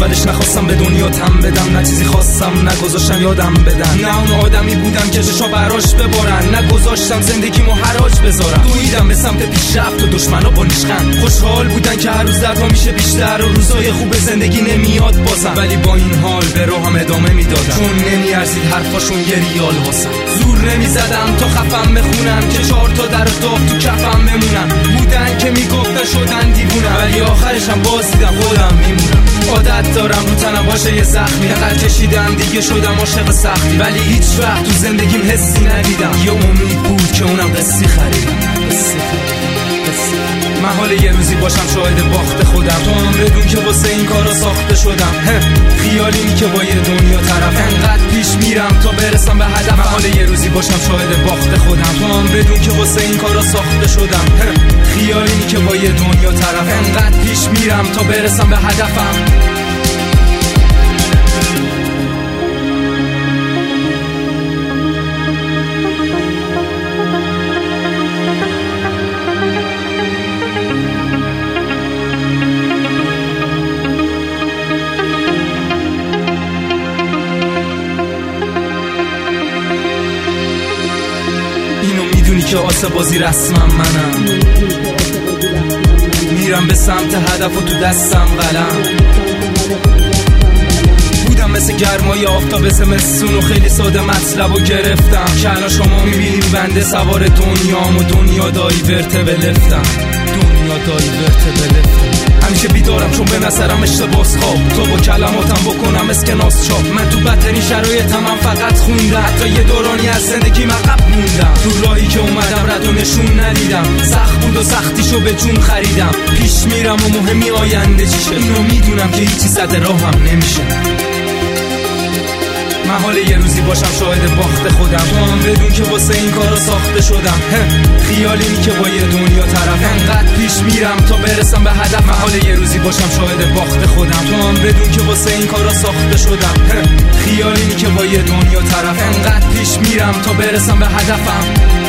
اولش نخواستم به دنیا تم بدم، نه چیزی خواستم نگذاشتم یادم بدن، نه اون آدمی بودم که چشا براش ببارن، نگذاشتم زندگیمو حراج بذارم. دویدم به سمت پیشرفت و دشمنا با نیشخند، خوشحال بودن که هر روز دردها میشه بیشتر و روزای خوب زندگی نمیاد بازم، ولی با این حال به راهم ادامه میدادم چون نمیارزید حرفاشون یه ریال واسم. زور نمیزدم تا خفم بخونم که 4 تا در داغ تو کفم بمونم، بودن که میگفتن شدن دیوونم، ولی آخرشم باز دیدم خودم میمونم. عادت دارم رو تنم باشه یه زخمی، قد کشیدم دیگه شدم عاشق سختی، ولی هیچ وقت تو زندگیم حسی ندیدم، یه امید بود که اونم قصی خریدم. محال یه روزی باشم شاهد باخت خودم، تو هم بدون که واسه این کارا ساخته شدم. خیالینی که با یه دنیا طرف، انقدر پیش میرم تا برسم به هدف. محال یه روزی باشم شاهد باخت خودم، تو هم بدون که واسه این کارا ساخته شدم. خیالینی که با یه دنیا طرف، انقدر پیش میرم تا برسم به هدفم. میدونی که آسه بازی رسمم منم، میرم به سمت هدف و تو دستم قلم، بودم مثل گرمای آفتاب زمستون و خیلی ساده مطلب و گرفتم که الان شما میبینیم بنده سوار دنیام و دنیا دایورته بلفتم، دنیا دایورته بلفتم. همیشه بیدارم چون به نظرم اشتباس خواب، تو با کلماتم بکنم اسکناس چاپ. من تو بدترین شرایطم من فقط خوندم، حتی یه دورانی از زندگی عقب موندم، تو راهی که اومدم رد و نشون ندیدم، سخت بود و سختیشو به جون خریدم. پیش میرم و مهمی آینده چیشه، اینو میدونم که هیچی صد راهم نمیشه. محال یه روزی باشم شاهد باخت خودم، تو هم بدون که واسه این کارا ساخته شدم. خیالینی که با یه دنیا طرف، انقدر پیش میرم تا برسم به هدف. محال یه روزی باشم شاهد باخت خودم، تو هم بدون که واسه این کارا ساخته شدم. خیالینی که با یه دنیا طرف، انقدر پیش میرم تا برسم به هدفم.